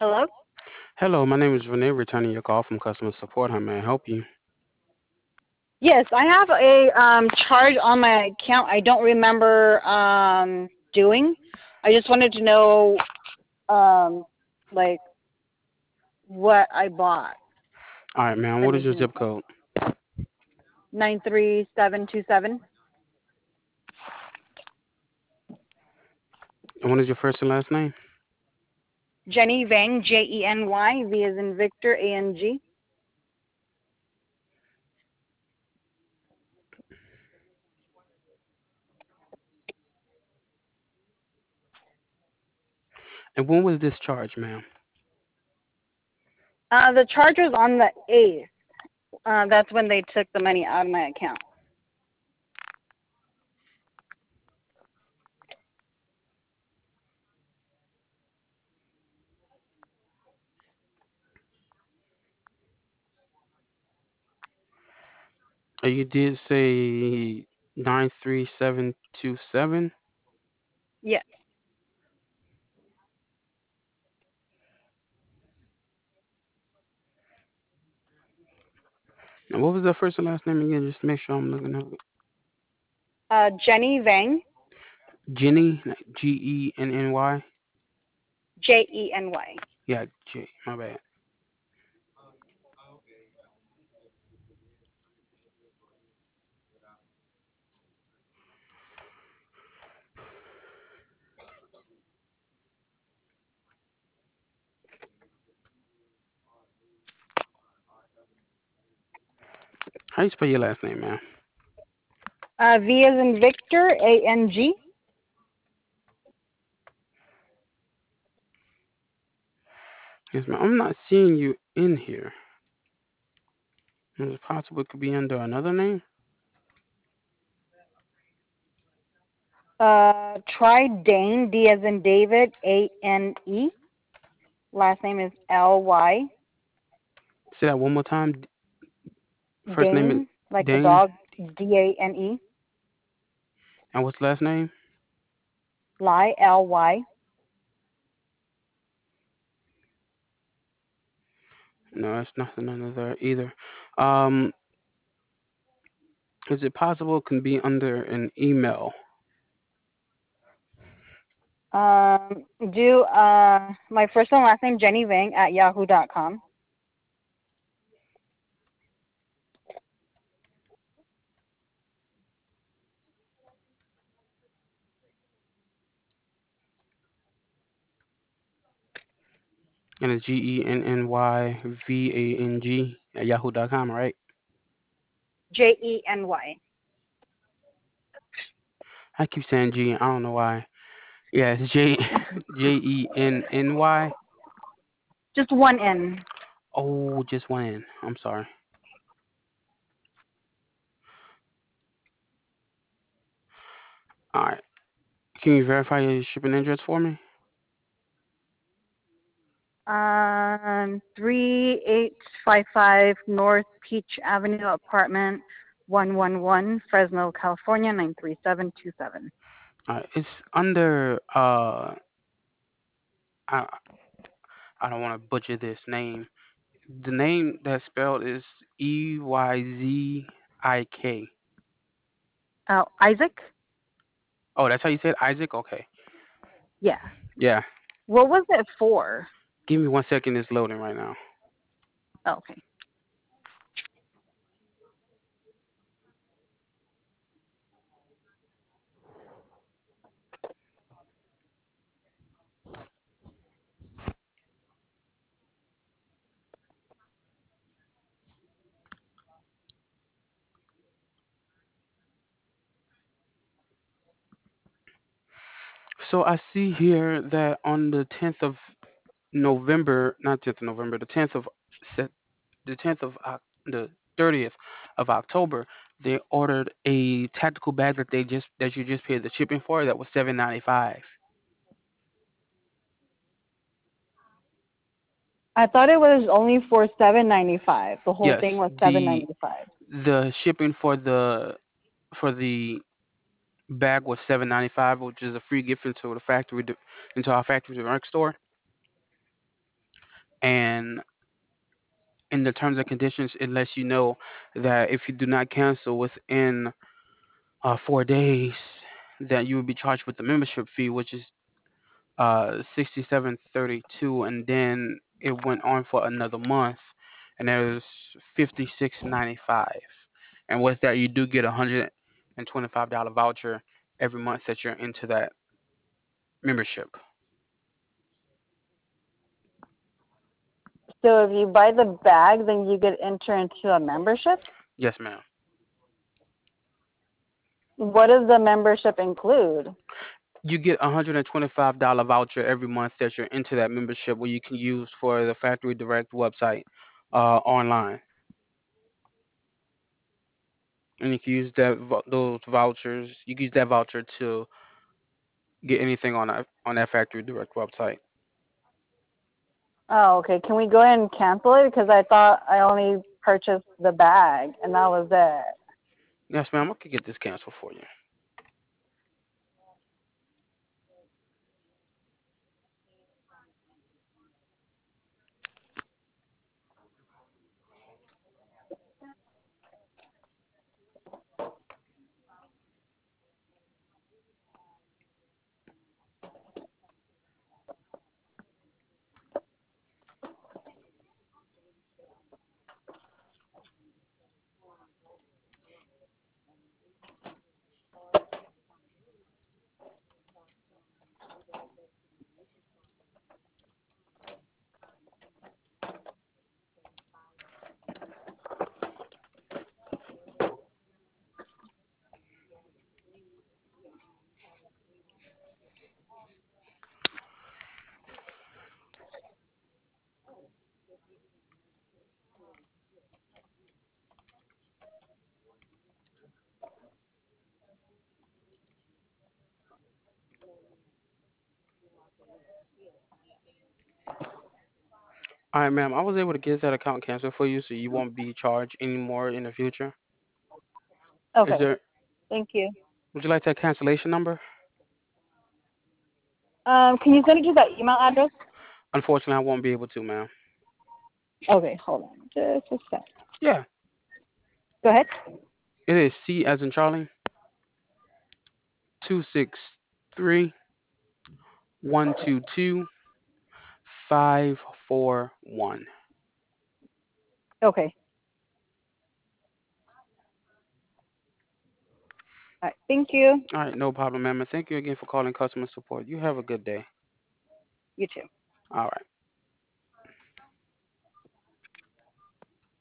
Hello? Hello, my name is Renee, returning your call from customer support. How may I help you? Yes, I have a charge on my account I don't remember doing. I just wanted to know um like what I bought. All right, ma'am. Let What me is your see. zip code? 93727. And what is your first and last name? Jenny Vang, Jeny, V as in Victor, ANG. And when was this charge, ma'am? The charge was on the 8th. That's when they took the money out of my account. You did say 93727. Yes. And what was the first and last name again? Just to make sure I'm looking at it. Jenny Vang, Jenny, like Genny. Jeny. Yeah, J. My bad. How you spell your last name, ma'am? V as in Victor, ANG. Yes, ma'am. I'm not seeing you in here. Is it possible it could be under another name? Try Dane, D as in David, ANE. Last name is Ly. Say that one more time. First name is Dane, like the Dane. dog, Dane. And what's the last name? Ly. No, it's nothing under there either. Um, is it possible it can be under an email? Do my first and last name, Jenny Vang, at yahoo.com. And it's GENNYVANG at yahoo.com, right? Jeny. I keep saying G. I don't know why. Yeah, it's J JENNY. Just one N. Oh, just one N. I'm sorry. All right. Can you verify your shipping address for me? 3855 North Peach Avenue, apartment 111, Fresno, California, 93727. It's under I I don't want to butcher this name. The name that's spelled is EYZIK. Oh, Isaac? Oh, that's how you said Isaac? Okay. Yeah. Yeah. What was it for? Give me 1 second. It's loading right now. Oh, okay. So I see here that on the 10th of November, not 10th of November, the 10th of Sep- the 10th of the 30th of October, they ordered a tactical bag that you just paid the shipping for. That was 795. I thought it was only for 795. The whole Yes, thing was the 795. the shipping for the bag was 795, which is a free gift into our factory direct store. And in the terms and conditions, it lets you know that if you do not cancel within 4 days, that you will be charged with the membership fee, which is 67.32, and then it went on for another month, and there's 56.95. And with that, you do get $125 voucher every month that you're into that membership. So if you buy the bag, then you get enter into a membership. Yes, ma'am. What does the membership include? You get $125 voucher every month that you're into that membership, where you can use for the Factory Direct website online, and you can use those vouchers. You can use that voucher to get anything on that Factory Direct website. Oh, okay. Can we go ahead and cancel it? Because I thought I only purchased the bag and that was it. Yes, ma'am. I could get this canceled for you. All right, ma'am. I was able to get that account canceled for you, so you won't be charged anymore in the future. Is Okay. there? Thank you. Would you like that cancellation number? Can you send it to that email address? Unfortunately, I won't be able to, ma'am. Okay, hold on. Just a sec. Yeah, Go ahead. it is C as in Charlie, 263-122-541. Okay. All right. Thank you. All right, no problem, ma'am. And thank you again for calling customer support. You have a good day. You too. All right.